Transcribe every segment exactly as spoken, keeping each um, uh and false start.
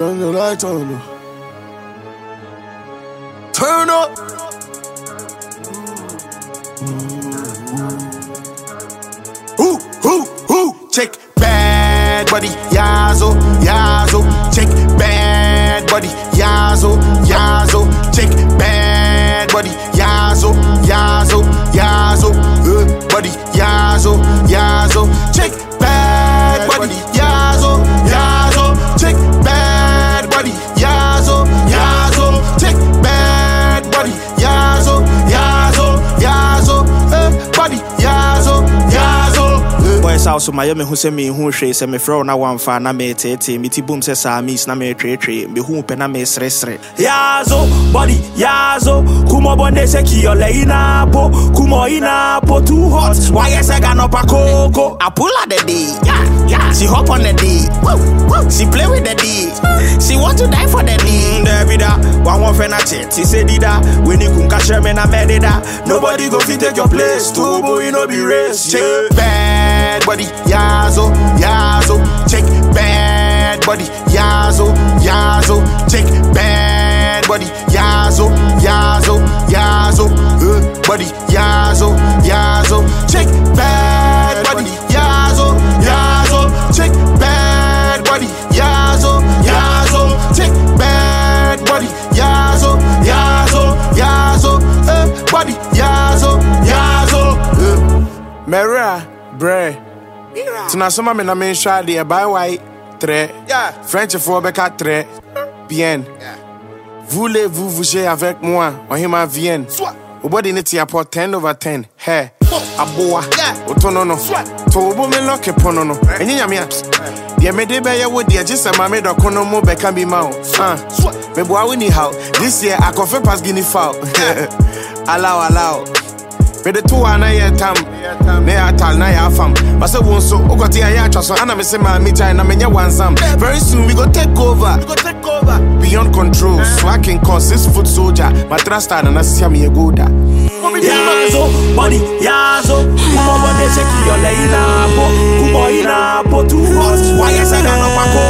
Turn the light on. Turn up. Ooh, ooh, ooh. Check bad body, yazo, yazo. Check bad body, yazo, yazo. Check bad body, yazo, yazo, yazo. Uh, body, yazo, yazo. Check bad body, yazo, yazo. Check bad body, yazo, yazo. Check bad body, yazo, yazo, yazo. Uh, body, yazo, yazo. Boys also my me who say me who she say me fro na one fa na me tete me ti boom say sa miss na me tre tre me who pe na me sre sre yazo body yazo kumo bonde se ki ole ina po kumo ina po too hot why yes I got no pa coco I pull out the D yeah yeah she hop on the D woo, woo. She play with the D she want to die for the D David one one fe na chet she say dida when you kun catch me na me dida nobody go fit take your place to boy no be race check bad body, yazo, yazo, check bad body, yazo, yazo, check bad body, yazo, yazo, yazo, uh, body, yazo, yazo, check bad body, yazo, yazo, check bad body, yazo, yazo, check bad body, yazo, yazo, yazo, uh, body, yazo, yazo, uh. Mera, bre. Tina soma me na me shadi e buy white tre. Yeah. French for beka tre. Bien. Yeah. Voulez-vous bouger avec moi? On hima vienne. Soit. Au body niti aport ten over ten. Hey. Aboa. Yeah. Otonono. Soit. To obo me lock ponono. Enyi nyamia. Dia me de be ye wo dia just ma me do kono mo beka bi ma o. Ah. Me boa we ni how. This year I confirm pass guinea foul. Allow allow. Me the two ana ye tam me atal na ya fam but say won so ogoti ya atwa so ana me say ma me jai na me nya wansam very soon we go take over we go take over beyond control so I can cause six foot soldier my trust na na sia me go da yazo body yazo kumo body shake your leina po kumo ina po too hot why yes I got no pa go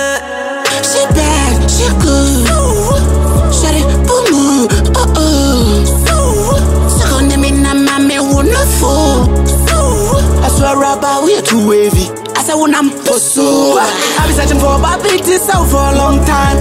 she bad she good shut it boom oh oh I swear rubber we are too wavy. I say when I'm pursue I've been searching for a big this out for a long time.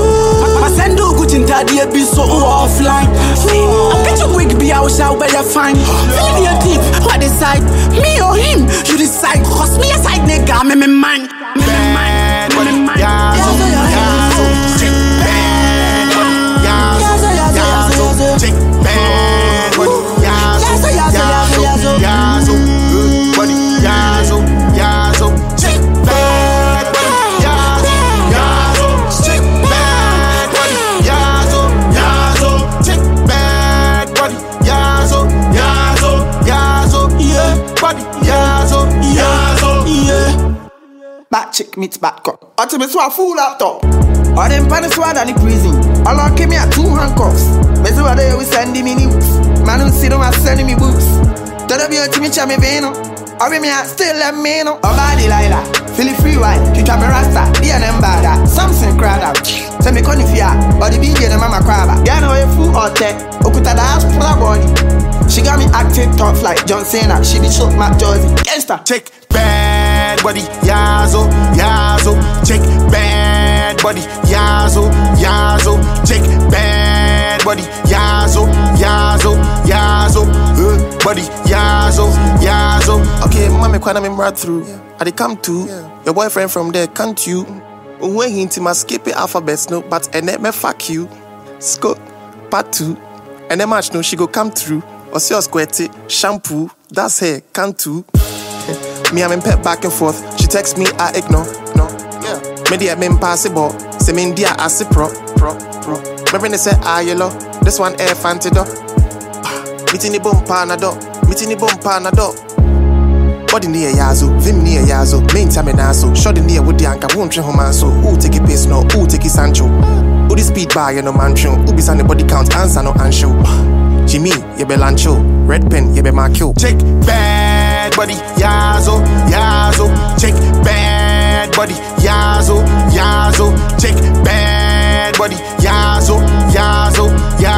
I send you good in daddy be so offline. I bet you quick be out shall better find. Feel your deep, what decide? Me or him? You decide. Cause me a side nigga, me me mind. Me me mind. Me me mind. Yazo, yazo, check bad. Yazo, yazo, yazo, check bad. Yazo, yazo, yazo, yazo, yazo, body, yazo, yazo, check bad, yazo, yazo, check bad, body, yazo, yazo, check bad, body, yazo, yazo, yazo, yeah, body, yazo, yazo, yeah. Back chick meets back cut. Ultimate so a full laptop. All them panics were in prison. All I came here two handcuffs. Me see what they always sending me news. Man who see them are sending me books. Tell them you to me chame veno. Or me a still let me know. Oh body Lila, feel it free wine. You try me rasta, be an embada. Something crowd out. Tell me con if ya, or the B J the mama crabba. Ya know a fool or tech. Okuta the house for her body. She got me acting tough like John Cena. She be short Mac Jersey. Gangsta. Check bad body, yazo, yazo. Check bad body, yazo, yazo. Check bad body, yazo, yazo, yazo. Uh, body, yazo, yazo. Okay, mommy, when I'm right through, yeah. I come to yeah. Your boyfriend from there, can't you? When he into my skipping alphabets, no, but and then me fuck you. Scope, part two, and then match no, she go come through. Or see us squirty, shampoo, that's her, can't do. Me I'm in pet back and forth. She text me, I ignore, no, yeah. Me dia me impossible, say me india I say pro, pro, pro. Remember they say ah yellow, this one air fantido. Meeting the bump panado, meeting the bump panado. Body near yazo, vim near yazo, main time and aso. Shot in near with the anchor, won't train home so. Who take a pace no, who take a Sancho. Who the speed bar, you know mancho. Who be on the body count, answer no ansho. Jimmy, you be lancho. Red pen, you be markyo. Check bad body, yazo, yazo. Check bad body, yazo, yazo, check bad body, yazo, yazo, yazo.